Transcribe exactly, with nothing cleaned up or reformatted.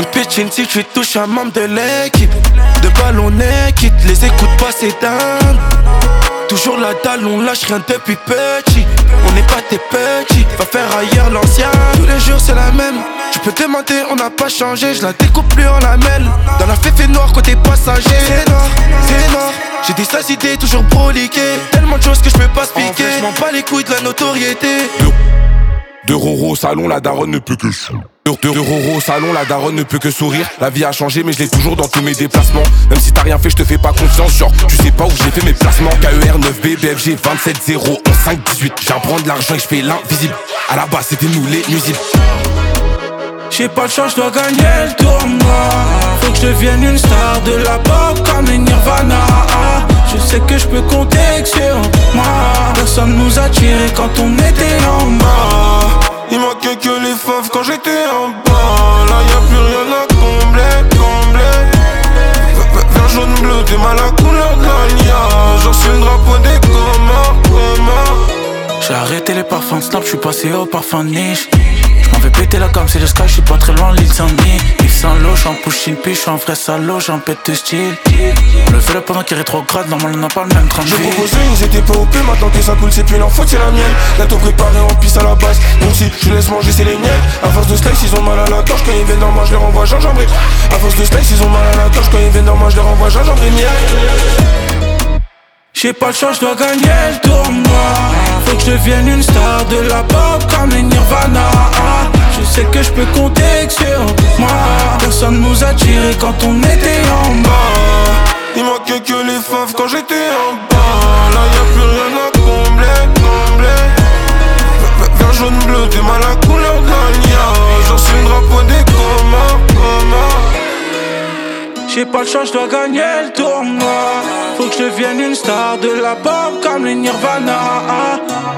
Coup de pitching si tu touches un membre de l'équipe. De ballon quitte, les écoutes pas c'est dingue. Toujours la dalle, on lâche rien depuis petit. On n'est pas tes petits, va faire ailleurs l'ancien. Tous les jours c'est la même. Tu peux te mentir, on n'a pas changé. Je la découpe plus en lamelle. Dans la féfé noire côté passager. C'est noir, c'est noir. J'ai des sales idées toujours broliquées. Tellement de choses que je peux pas expliquer. Je m'en bats les couilles de la notoriété. De Roro au salon, la daronne ne peut que chou. De, de, de Roro au salon, la daronne ne peut que sourire. La vie a changé mais je l'ai toujours dans tous mes déplacements. Même si t'as rien fait, je te fais pas confiance. Genre, tu sais pas où j'ai fait mes placements. K E R neuf B, B F G vingt-sept zéro onze cinq dix-huit. J'apprends de l'argent et je fais l'invisible. À la base c'était nous les nuisibles. J'ai pas le choix, je dois gagner le tournoi. Faut que je devienne une star de la pop comme les Nirvana. Je sais que je peux compter sur moi. Personne nous a tiré quand on était en bas. Il manquait que les faves quand j'étais en bas. Là y'a plus rien à combler, combler. Vert, jaune, bleu, t'es mal la couleur de l'alliance. J'en suis le drapeau des communs, communs. J'ai arrêté les parfums de snap, j'suis passé au parfum niche. J'm'en vais péter la gomme, c'est le sky, j'suis pas très loin, l'île Saint-Denis. Yves Saint-Lô, j'en push une piche, j'suis un vrai salaud, j'en pète de style. On le fait là pendant qu'il est rétrograde, normal on n'a pas le même train de vie. J'ai proposé, ils étaient pas O P, maintenant que ça coule, c'est plus leur faute, c'est la mienne. Gâteau préparé en pisse à la base, donc si je laisse manger, c'est les miennes. À force de slice, ils ont mal à la gorge, quand ils viennent dans moi, je les renvoie gingembre. À force de slice, ils ont mal à la gorge, quand ils viennent dans moi, je les renvoie gingembre et miel. J'ai pas le choix, je dois gagner le tournoi. Faut que je devienne une star de la pop comme les Nirvana. Je sais que je peux compter sur moi. Personne nous a tiré quand on était en bas. Il manquait que les faves quand j'étais en bas. Là y'a plus rien à combler, combler. Vert, jaune, bleu, t'es mal la couleur de l'alliance. J'en suis le drapeau des communs, communs. J'ai pas le choix, je dois gagner le tournoi. Faut que je devienne une star de la pop comme les Nirvana.